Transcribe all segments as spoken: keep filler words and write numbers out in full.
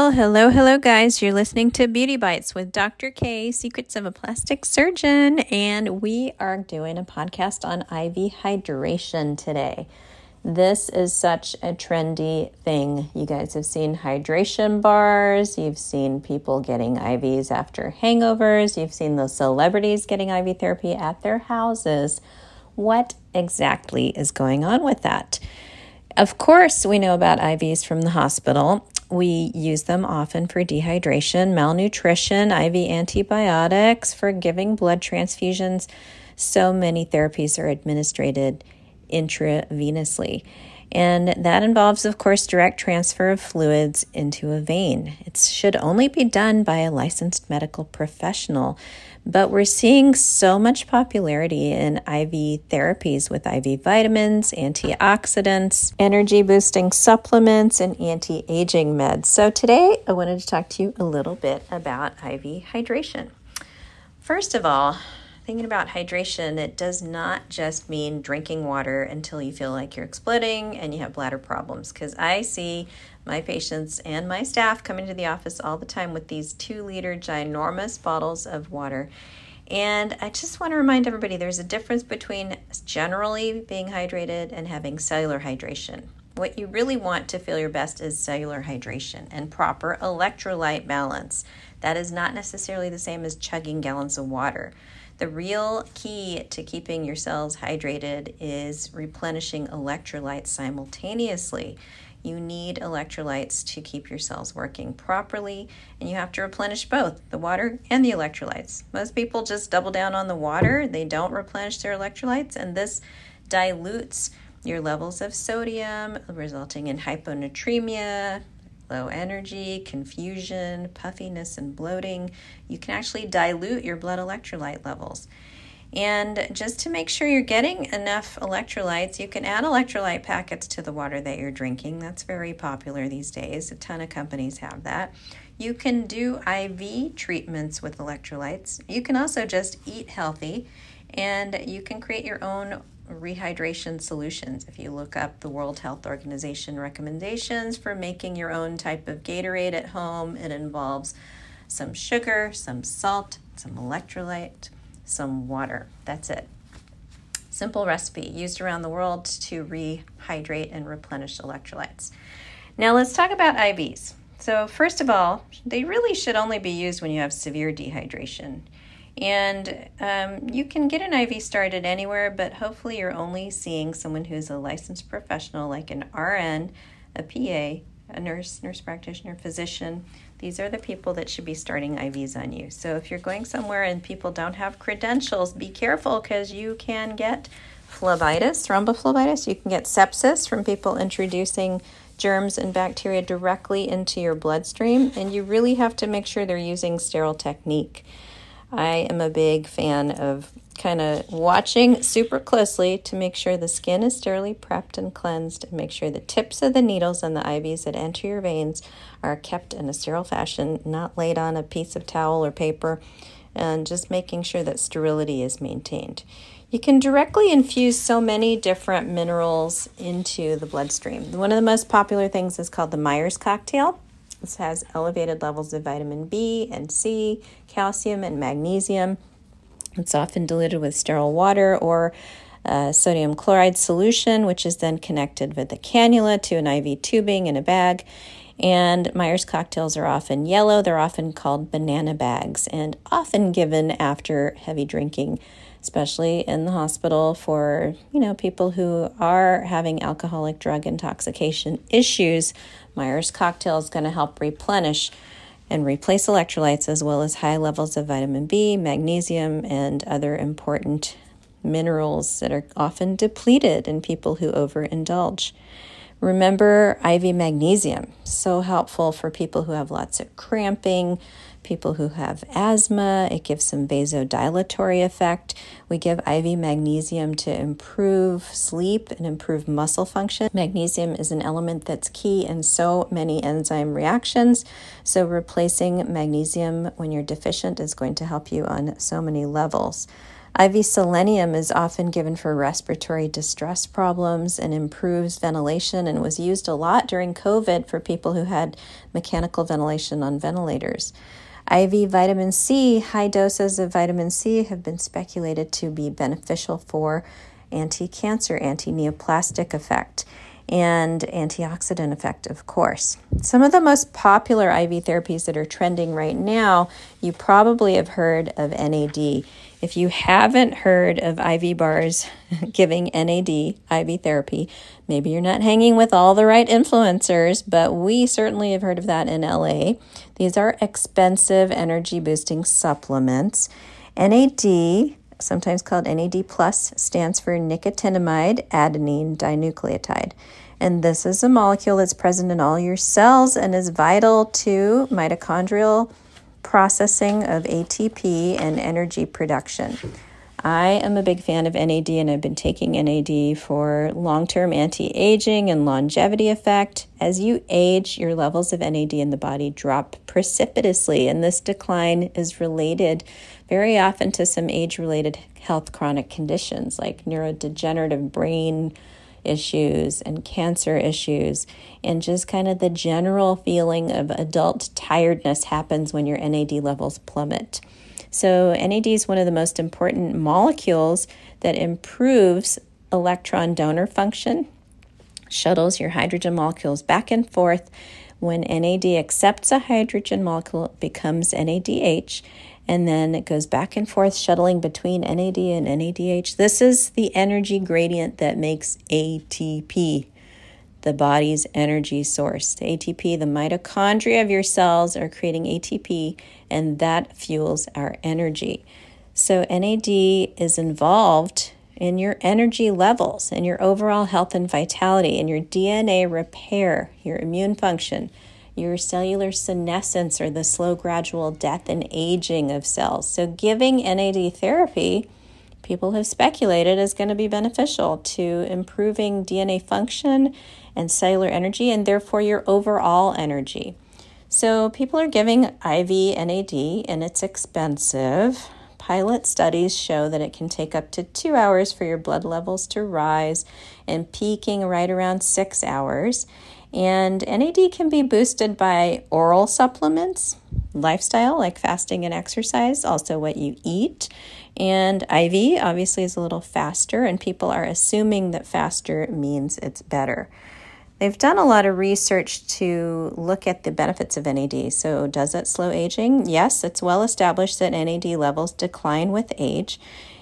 Well, hello, hello, guys. You're listening to Beauty Bites with Doctor K, Secrets of a Plastic Surgeon, and we are doing a podcast on I V hydration today. This is such a trendy thing. You guys have seen hydration bars. You've seen people getting I Vs after hangovers. You've seen those celebrities getting I V therapy at their houses. What exactly is going on with that? Of course, we know about I Vs from the hospital. We use them often for dehydration, malnutrition, I V antibiotics, for giving blood transfusions. So many therapies are administered intravenously. And that involves, of course, direct transfer of fluids into a vein. It should only be done by a licensed medical professional. But we're seeing so much popularity in I V therapies with I V vitamins, antioxidants, energy-boosting supplements, and anti-aging meds. So today, I wanted to talk to you a little bit about I V hydration. First of all, thinking about hydration, it does not just mean drinking water until you feel like you're exploding and you have bladder problems, because I see my patients and my staff come into the office all the time with these two-liter ginormous bottles of water. And I just want to remind everybody there's a difference between generally being hydrated and having cellular hydration. What you really want to feel your best is cellular hydration and proper electrolyte balance. That is not necessarily the same as chugging gallons of water. The real key to keeping your cells hydrated is replenishing electrolytes simultaneously. You need electrolytes to keep your cells working properly, and you have to replenish both the water and the electrolytes. Most people just double down on the water. They don't replenish their electrolytes, and this dilutes your levels of sodium, resulting in hyponatremia, low energy, confusion, puffiness, and bloating. You can actually dilute your blood electrolyte levels. And just to make sure you're getting enough electrolytes, you can add electrolyte packets to the water that you're drinking. That's very popular these days. A ton of companies have that. You can do I V treatments with electrolytes. You can also just eat healthy, and you can create your own rehydration solutions. If you look up the World Health Organization recommendations for making your own type of Gatorade at home, it involves some sugar, some salt, some electrolyte, some water. That's it. Simple recipe used around the world to rehydrate and replenish electrolytes. Now let's talk about I Vs. So first of all, they really should only be used when you have severe dehydration. And um, you can get an I V started anywhere, but hopefully you're only seeing someone who's a licensed professional like an R N, a P A, a nurse, nurse practitioner, physician. These are the people that should be starting I Vs on you. So if you're going somewhere and people don't have credentials, be careful, because you can get phlebitis, thrombophlebitis. You can get sepsis from people introducing germs and bacteria directly into your bloodstream, and you really have to make sure they're using sterile technique. I am a big fan of kind of watching super closely to make sure the skin is sterilely prepped and cleansed, and make sure the tips of the needles and the I Vs that enter your veins are kept in a sterile fashion, not laid on a piece of towel or paper, and just making sure that sterility is maintained. You can directly infuse so many different minerals into the bloodstream. One of the most popular things is called the Myers cocktail. This has elevated levels of vitamin B and C, calcium, and magnesium. It's often diluted with sterile water or uh, sodium chloride solution, which is then connected with a cannula to an I V tubing in a bag. And Myers cocktails are often yellow. They're often called banana bags, and often given after heavy drinking, especially in the hospital for, you know, people who are having alcoholic drug intoxication issues. Myers cocktail is going to help replenish and replace electrolytes, as well as high levels of vitamin B, magnesium, and other important minerals that are often depleted in people who overindulge. Remember I V magnesium, so helpful for people who have lots of cramping, people who have asthma. It gives some vasodilatory effect. We give I V magnesium to improve sleep and improve muscle function. Magnesium is an element that's key in so many enzyme reactions, so replacing magnesium when you're deficient is going to help you on so many levels. I V selenium is often given for respiratory distress problems and improves ventilation, and was used a lot during COVID for people who had mechanical ventilation on ventilators. I V vitamin C, high doses of vitamin C have been speculated to be beneficial for anti-cancer, anti-neoplastic effect, and antioxidant effect, of course. Some of the most popular I V therapies that are trending right now, you probably have heard of N A D. If you haven't heard of I V bars giving N A D, I V therapy, maybe you're not hanging with all the right influencers, but we certainly have heard of that in L A. These are expensive energy-boosting supplements. N A D, sometimes called N A D plus, stands for nicotinamide adenine dinucleotide. And this is a molecule that's present in all your cells and is vital to mitochondrial processing of A T P and energy production. I am a big fan of N A D, and I've been taking N A D for long-term anti-aging and longevity effect. As you age, your levels of N A D in the body drop precipitously, and this decline is related very often to some age-related health chronic conditions like neurodegenerative brain issues and cancer issues, and just kind of the general feeling of adult tiredness happens when your N A D levels plummet. So N A D is one of the most important molecules that improves electron donor function, shuttles your hydrogen molecules back and forth. When N A D accepts a hydrogen molecule, it becomes N A D H, and then it goes back and forth, shuttling between N A D and N A D H. This is the energy gradient that makes A T P, the body's energy source. The A T P, the mitochondria of your cells are creating A T P, and that fuels our energy. So N A D is involved in your energy levels and your overall health and vitality, and your D N A repair, your immune function, your cellular senescence, or the slow gradual death and aging of cells. So giving N A D therapy, people have speculated, is going to be beneficial to improving D N A function and cellular energy, and therefore your overall energy. So people are giving I V N A D, and it's expensive. Pilot studies show that it can take up to two hours for your blood levels to rise, and peaking right around six hours. And N A D can be boosted by oral supplements, lifestyle like fasting and exercise, also what you eat. And I V obviously is a little faster, and people are assuming that faster means it's better. They've done a lot of research to look at the benefits of N A D. So does it slow aging? Yes, it's well established that N A D levels decline with age.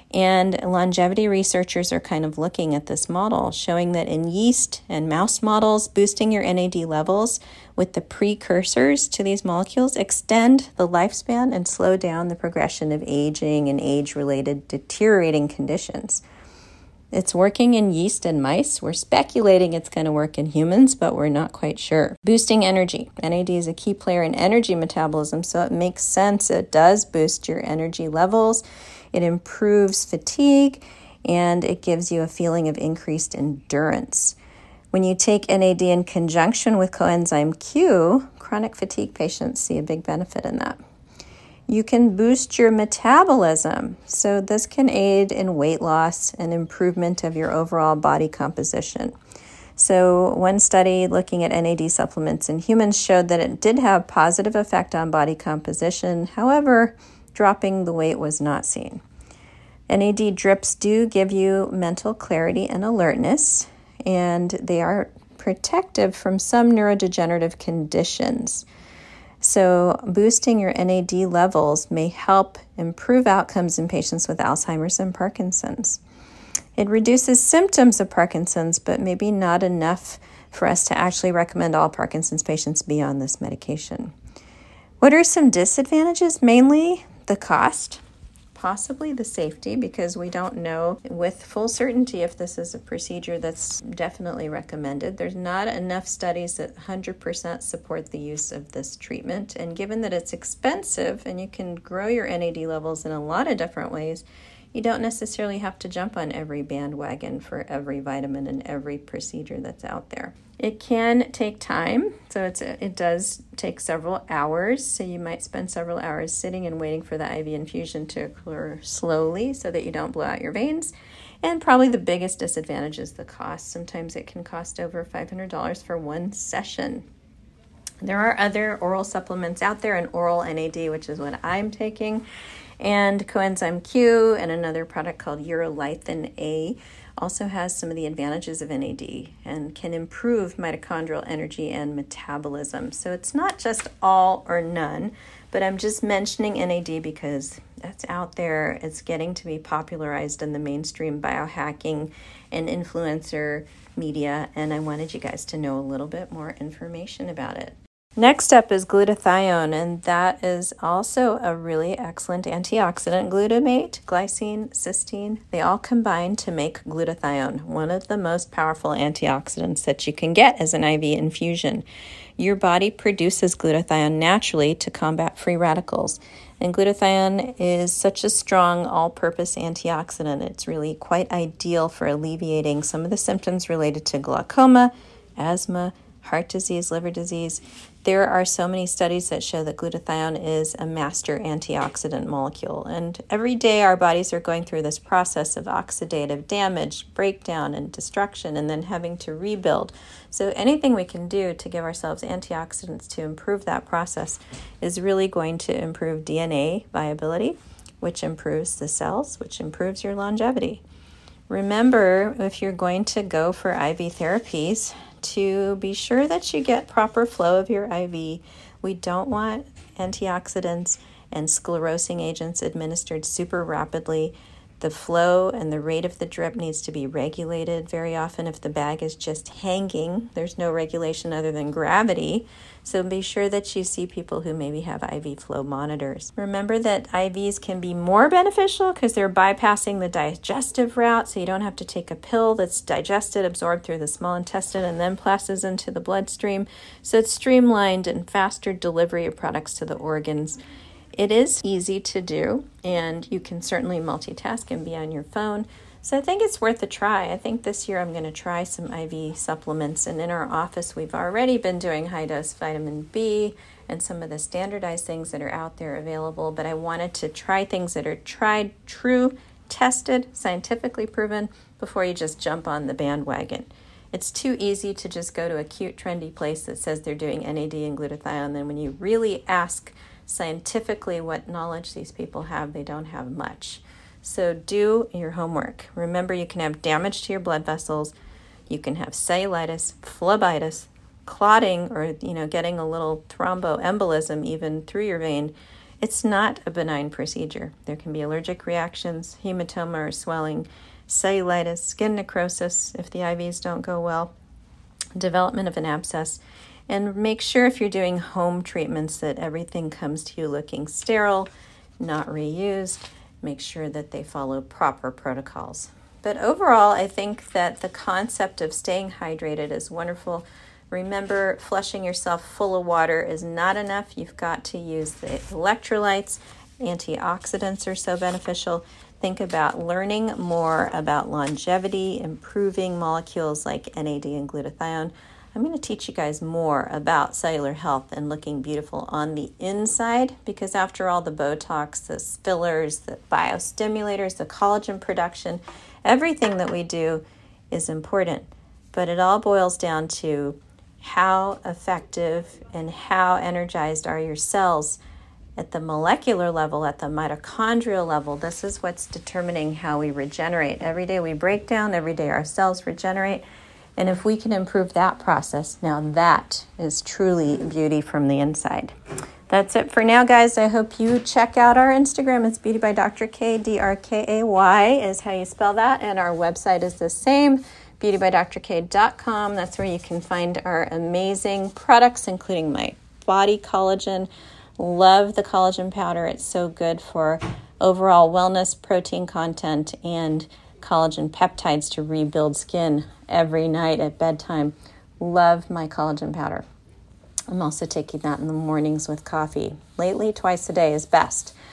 And longevity researchers are kind of looking at this model, showing that in yeast and mouse models, boosting your N A D levels with the precursors to these molecules extend the lifespan and slow down the progression of aging and age-related deteriorating conditions. It's working in yeast and mice. We're speculating it's going to work in humans, but we're not quite sure. Boosting energy. N A D is a key player in energy metabolism, so it makes sense. It does boost your energy levels. It improves fatigue, and it gives you a feeling of increased endurance. When you take N A D in conjunction with coenzyme Q, chronic fatigue patients see a big benefit in that. You can boost your metabolism, so this can aid in weight loss and improvement of your overall body composition. So one study looking at N A D supplements in humans showed that it did have positive effect on body composition. However, dropping the weight was not seen. N A D drips do give you mental clarity and alertness, and they are protective from some neurodegenerative conditions. So boosting your N A D levels may help improve outcomes in patients with Alzheimer's and Parkinson's. It reduces symptoms of Parkinson's, but maybe not enough for us to actually recommend all Parkinson's patients be on this medication. What are some disadvantages? Mainly the cost, possibly the safety, because we don't know with full certainty if this is a procedure that's definitely recommended. There's not enough studies that one hundred percent support the use of this treatment. And given that it's expensive and you can grow your N A D levels in a lot of different ways, you don't necessarily have to jump on every bandwagon for every vitamin and every procedure that's out there. It can take time, so it's a, it does take several hours, so you might spend several hours sitting and waiting for the I V infusion to occur slowly so that you don't blow out your veins. And probably the biggest disadvantage is the cost. Sometimes it can cost over five hundred dollars for one session. There are other oral supplements out there, an oral N A D, which is what I'm taking, and coenzyme Q, and another product called Urolithin A also has some of the advantages of N A D and can improve mitochondrial energy and metabolism. So it's not just all or none, but I'm just mentioning N A D because that's out there. It's getting to be popularized in the mainstream biohacking and influencer media, and I wanted you guys to know a little bit more information about it. Next up is glutathione, and that is also a really excellent antioxidant. Glutamate, glycine, cysteine, they all combine to make glutathione, one of the most powerful antioxidants that you can get as an I V infusion. Your body produces glutathione naturally to combat free radicals. And glutathione is such a strong all-purpose antioxidant. It's really quite ideal for alleviating some of the symptoms related to glaucoma, asthma, heart disease, liver disease. There are so many studies that show that glutathione is a master antioxidant molecule. And every day our bodies are going through this process of oxidative damage, breakdown, and destruction, and then having to rebuild. So anything we can do to give ourselves antioxidants to improve that process is really going to improve D N A viability, which improves the cells, which improves your longevity. Remember, if you're going to go for I V therapies, to be sure that you get proper flow of your I V. We don't want antioxidants and sclerosing agents administered super rapidly. The flow and the rate of the drip needs to be regulated. Very often, if the bag is just hanging, there's no regulation other than gravity. So be sure that you see people who maybe have I V flow monitors. Remember that I Vs can be more beneficial because they're bypassing the digestive route, so you don't have to take a pill that's digested, absorbed through the small intestine, and then passes into the bloodstream. So it's streamlined and faster delivery of products to the organs. It is easy to do, and you can certainly multitask and be on your phone. So I think it's worth a try. I think this year I'm going to try some I V supplements. And in our office, we've already been doing high-dose vitamin B and some of the standardized things that are out there available. But I wanted to try things that are tried, true, tested, scientifically proven before you just jump on the bandwagon. It's too easy to just go to a cute, trendy place that says they're doing N A D and glutathione. Then when you really ask scientifically what knowledge these people have, they don't have much. So do your homework. Remember, you can have damage to your blood vessels. You can have cellulitis, phlebitis, clotting, or you know, getting a little thromboembolism even through your vein. It's not a benign procedure. There can be allergic reactions, hematoma or swelling, cellulitis, skin necrosis if the I Vs don't go well, development of an abscess. And make sure if you're doing home treatments that everything comes to you looking sterile, not reused. Make sure that they follow proper protocols. But overall, I think that the concept of staying hydrated is wonderful. Remember, flushing yourself full of water is not enough. You've got to use the electrolytes. Antioxidants are so beneficial. Think about learning more about longevity, improving molecules like N A D and glutathione. I'm going to teach you guys more about cellular health and looking beautiful on the inside, because after all, the Botox, the fillers, the biostimulators, the collagen production, everything that we do is important. But it all boils down to how effective and how energized are your cells at the molecular level, at the mitochondrial level. This is what's determining how we regenerate. Every day we break down, every day our cells regenerate. And if we can improve that process, now that is truly beauty from the inside. That's it for now, guys. I hope you check out our Instagram. It's Beauty by Doctor K, D R K A Y is how you spell that. And our website is the same, beauty by doctor k dot com. That's where you can find our amazing products, including my body collagen. Love the collagen powder. It's so good for overall wellness, protein content, and collagen peptides to rebuild skin every night at bedtime. Love my collagen powder. I'm also taking that in the mornings with coffee. Lately, twice a day is best.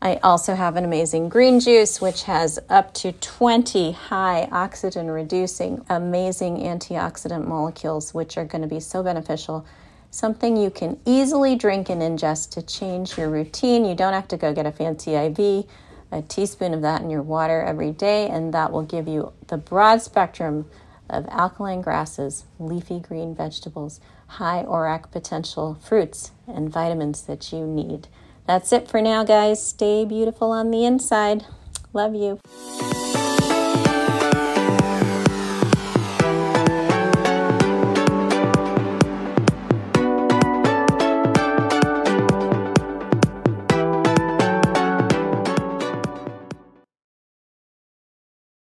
I also have an amazing green juice, which has up to twenty high oxygen reducing, amazing antioxidant molecules, which are going to be so beneficial. Something you can easily drink and ingest to change your routine. You don't have to go get a fancy I V. A teaspoon of that in your water every day, and that will give you the broad spectrum of alkaline grasses, leafy green vegetables, high O R A C potential fruits, and vitamins that you need. That's it for now, guys. Stay beautiful on the inside. Love you.